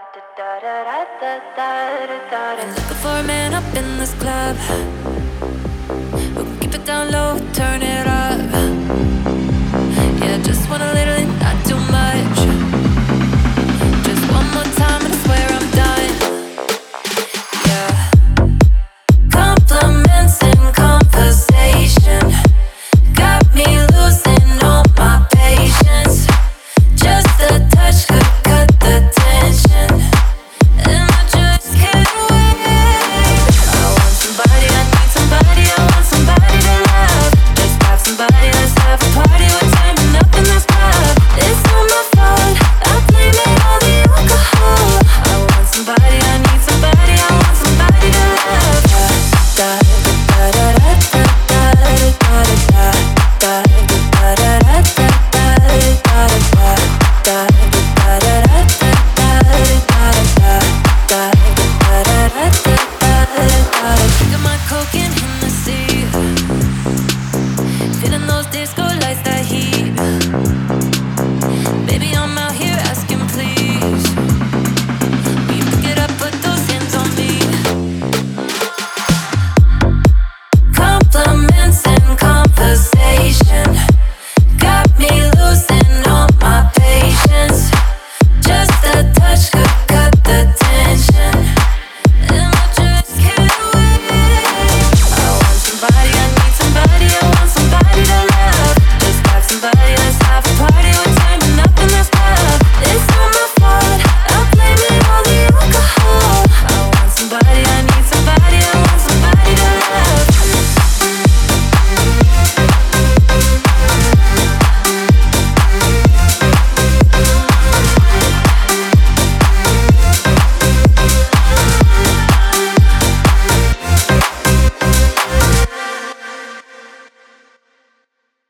I'm looking for a man up in this club who can keep it down low, turn it up. Yeah, just want a little